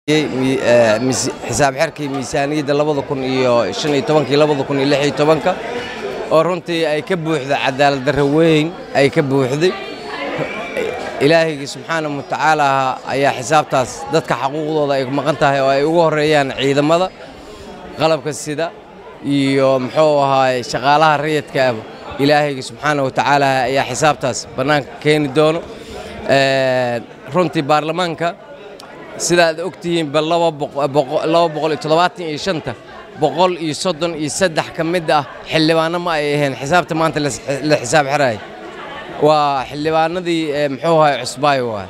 حساب حركي ميزانية 2015 oo runtii ay ka buuxdo cadaalad darro weyn ay ka buuxday Ilaahay subhanahu wa ta'ala ayaa xisaabtaas dadka xuquuqdooda ay maqan tahay oo ay ugu horeeyaan ciidamada qalabka sida iyo muxuu ahaay shaqaalaha rayidka Ilaahay subhanahu wa ta'ala ayaa xisaabtaas banaanka keeni doono runtii baarlamaanka sida aad ogtihiin bal 275 boqol iyo 33 kamid ah xildhibaano ma ay ahayn xisaabta maanta la xisaab xiray waa xildhibaanadii muxuu ahaay cusbay waa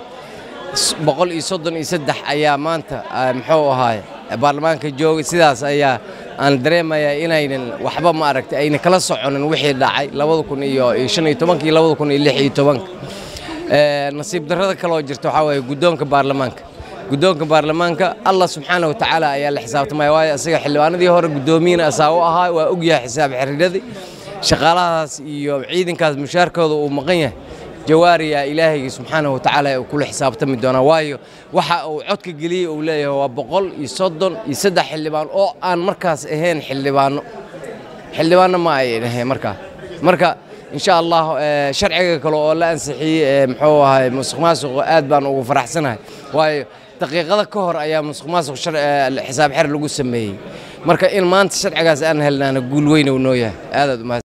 133 ayaa maanta muxuu ahaay baarlamaanka joogay sidaas ayaa aan dareemayaa inaynan waxba ma aragtay ayna kala soconin wixii dhacay 2015 iyo 2016 nasiib darrada kale oo jirta waxa weeye guddoonka baarlamaanka Allah subhanahu wa ta'ala ayaa la xisaabtamay waayo asaga xildhibaanadii hore guddoomiyaha asaawo ahaa waa og yahay xisaab xiriiradii shaqaalahaas iyo ciidankaas mushaarkooda uu maqan yahay jawaariya Ilaahay subhanahu wa ta'ala uu kula xisaabtami doona waayo waxa uu codka galiyay uu leeyahay waa 133 xildhibaan oo aan markaas ahayn xildhibaano ma ay ahayn marka insha Allah sharciga kale oo la ansixiyay muxuu ahay musuqmaasuq aad baan ugu faraxsanahay waayo daqiiqada ka hor ayaa musuqmaasuq xisaab xir lagu sameeyay marka in maanta sharcigaas aan helnaana guul weyn oo noo yahay aad